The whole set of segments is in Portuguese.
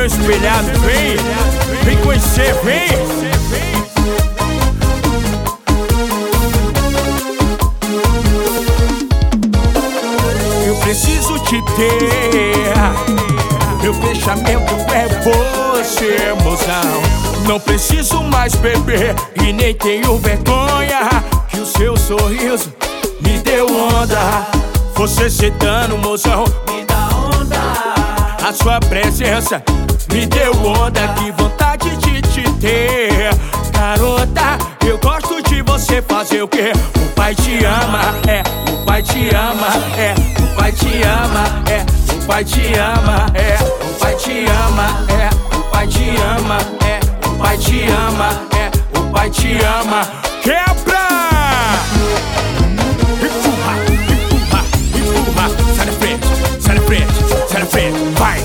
meu espelhado, vem, vem conhecer, vem. Eu preciso te ter, meu fechamento é você, mozão. Não preciso mais beber e nem tenho vergonha, que o seu sorriso me deu onda. Você citando, mozão, me dá onda. A sua presença me deu onda, que vontade de te ter. Garota, eu gosto de você fazer o quê? O pai te ama, é, o pai te ama, é, o pai te ama, é, o pai te ama, é, o pai te ama, é, o pai te ama, é, o pai te ama, é, o pai te ama. Quebra! Empurra, empurra, empurra. Sai da frente, sai da frente, sai da frente, vai!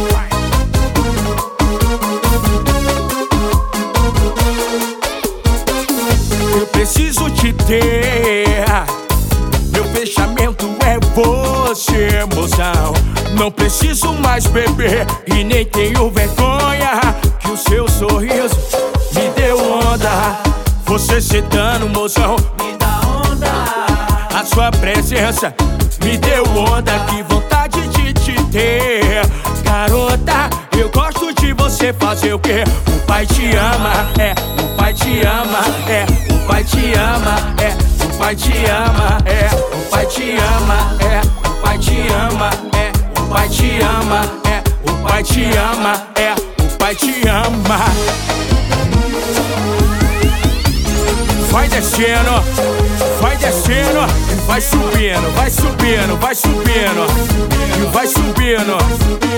Eu preciso te ter, meu fechamento é você, mozão. Não preciso mais beber e nem tenho vergonha, que o seu sorriso me deu onda. Você citando, mozão, me dá onda. A sua presença me deu onda, que vontade de te ter. Garota, eu gosto de você fazer o quê? O pai te ama, é, o pai te ama, é, o pai te ama, é, o pai te ama, é, o pai te ama, é, o pai te ama, é, o pai te ama, é, o pai te ama, é, o pai te ama. Vai descendo, vai descendo, vai subindo, vai subindo, vai subindo, e vai subindo.